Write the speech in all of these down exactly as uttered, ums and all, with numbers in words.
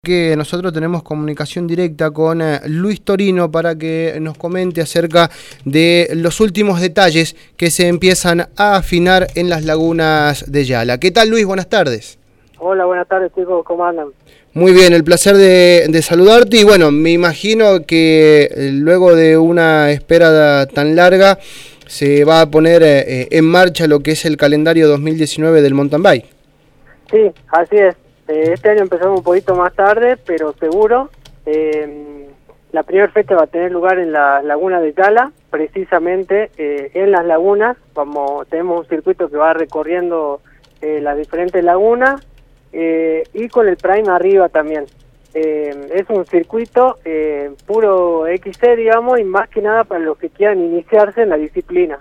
que nosotros tenemos comunicación directa con eh, Luis Torino para que nos comente acerca de los últimos detalles que se empiezan a afinar en las lagunas de Yala. ¿Qué tal, Luis? Buenas tardes. Hola, buenas tardes, chicos, ¿cómo andan? Muy bien, el placer de, de saludarte y bueno, me imagino que eh, luego de una espera tan larga se va a poner eh, en marcha lo que es el calendario dos mil diecinueve del mountain bike. Sí, así es. Eh, este año empezamos un poquito más tarde, pero seguro. Eh, la primera fecha va a tener lugar en la laguna de Yala, precisamente eh, en las lagunas. Como tenemos un circuito que va recorriendo eh, las diferentes lagunas eh, y con el Prime arriba también. Eh, es un circuito eh, puro X C, digamos, y más que nada para los que quieran iniciarse en la disciplina.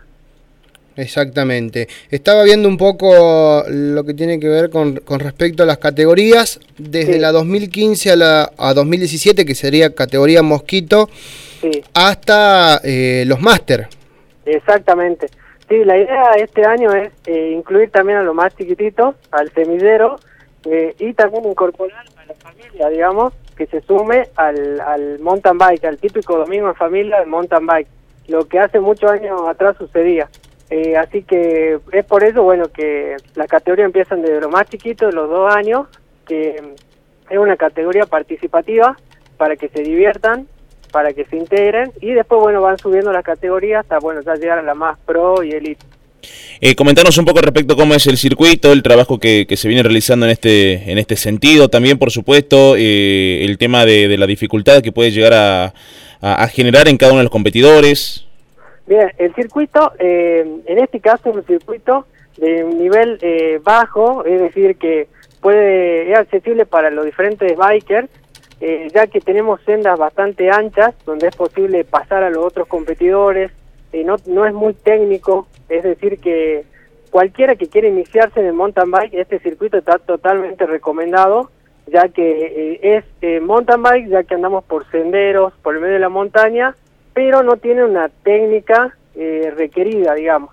Exactamente. Estaba viendo un poco lo que tiene que ver con, con respecto a las categorías, desde sí. la dos mil quince a la a dos mil diecisiete, que sería categoría Mosquito, sí. hasta eh, los máster. Exactamente. Sí, la idea este año es eh, incluir también a los más chiquititos, al semillero, eh, y también incorporar a la familia, digamos, que se sume al, al mountain bike, al típico domingo en familia del mountain bike, lo que hace muchos años atrás sucedía. Eh, así que es por eso, bueno, que las categorías empiezan desde los más chiquitos, los dos años, que es una categoría participativa para que se diviertan, para que se integren, y después, bueno, van subiendo las categorías hasta, bueno, ya llegar a la más pro y elite. Eh, comentanos un poco respecto a cómo es el circuito, el trabajo que, que se viene realizando en este en este sentido, también, por supuesto, eh, el tema de, de la dificultad que puede llegar a, a, a generar en cada uno de los competidores. Bien, el circuito, eh, en este caso es un circuito de un nivel eh, bajo, es decir, que puede es accesible para los diferentes bikers, eh, ya que tenemos sendas bastante anchas, donde es posible pasar a los otros competidores, eh, no, no es muy técnico, es decir, que cualquiera que quiera iniciarse en el mountain bike, este circuito está totalmente recomendado, ya que eh, es eh, mountain bike, ya que andamos por senderos, por el medio de la montaña, pero no tiene una técnica eh, requerida, digamos.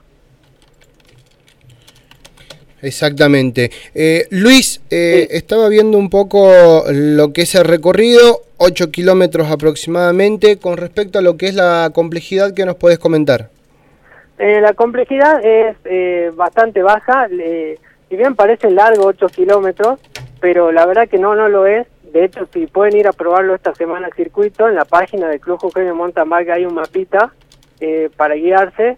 Exactamente. Eh, Luis, eh, sí. estaba viendo un poco lo que es el recorrido, ocho kilómetros aproximadamente, con respecto a lo que es la complejidad, ¿qué nos podés comentar? Eh, la complejidad es eh, bastante baja, eh, si bien parece largo ocho kilómetros, pero la verdad que no, no lo es. De hecho, si pueden ir a probarlo esta semana al circuito, en la página del Club Jujeño Mountain Bike hay un mapita eh, para guiarse.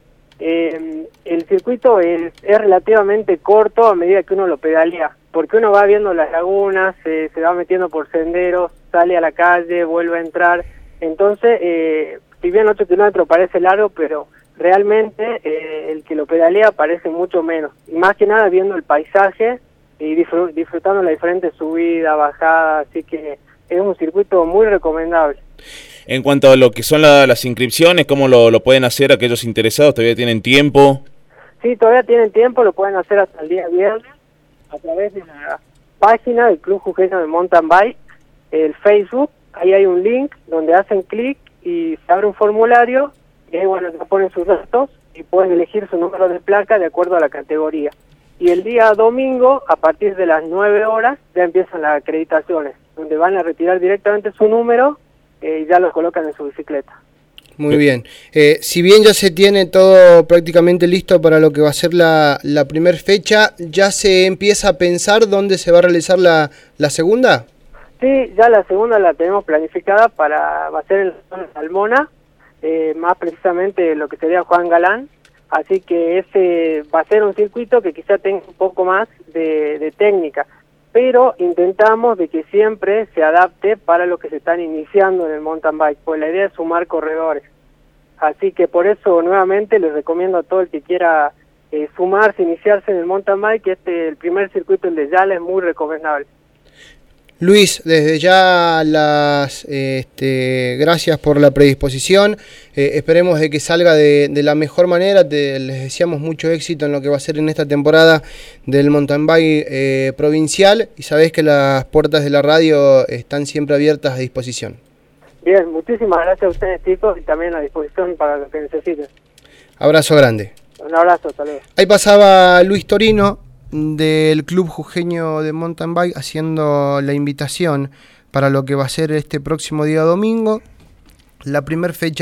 Eh, el circuito es, es relativamente corto a medida que uno lo pedalea, porque uno va viendo las lagunas, eh, se va metiendo por senderos, sale a la calle, vuelve a entrar. Entonces, eh, si bien ocho kilómetros parece largo, pero realmente eh, el que lo pedalea parece mucho menos. Y más que nada viendo el paisaje y disfrutando las diferentes subidas, bajadas, así que es un circuito muy recomendable. En cuanto a lo que son la, las inscripciones, ¿cómo lo, lo pueden hacer aquellos interesados? ¿Todavía tienen tiempo? Sí, todavía tienen tiempo, lo pueden hacer hasta el día viernes a través de la página del Club Jujeño de Mountain Bike, el Facebook, ahí hay un link donde hacen clic y se abre un formulario y ahí, bueno, se ponen sus datos y pueden elegir su número de placa de acuerdo a la categoría. Y el día domingo, a partir de las nueve horas, ya empiezan las acreditaciones, donde van a retirar directamente su número eh, y ya lo colocan en su bicicleta. Muy bien. Eh, si bien ya se tiene todo prácticamente listo para lo que va a ser la, la primera fecha, ¿ya se empieza a pensar dónde se va a realizar la, la segunda? Sí, ya la segunda la tenemos planificada para, va a ser en la zona de Salmona, eh, más precisamente lo que sería Juan Galán. Así que ese va a ser un circuito que quizá tenga un poco más de, de técnica, pero intentamos de que siempre se adapte para los que se están iniciando en el mountain bike, pues la idea es sumar corredores. Así que por eso nuevamente les recomiendo a todo el que quiera eh, sumarse, iniciarse en el mountain bike, este el primer circuito, el de Yala, es muy recomendable. Luis, desde ya las este, gracias por la predisposición, eh, esperemos de que salga de, de la mejor manera, Te, les deseamos mucho éxito en lo que va a ser en esta temporada del mountain bike eh, provincial y sabés que las puertas de la radio están siempre abiertas a disposición. Bien, muchísimas gracias a ustedes, chicos, y también a disposición para lo que necesiten. Abrazo grande. Un abrazo, hasta luego. Ahí pasaba Luis Torino del Club Jujeño de Mountain Bike haciendo la invitación para lo que va a ser este próximo día domingo. La primera fecha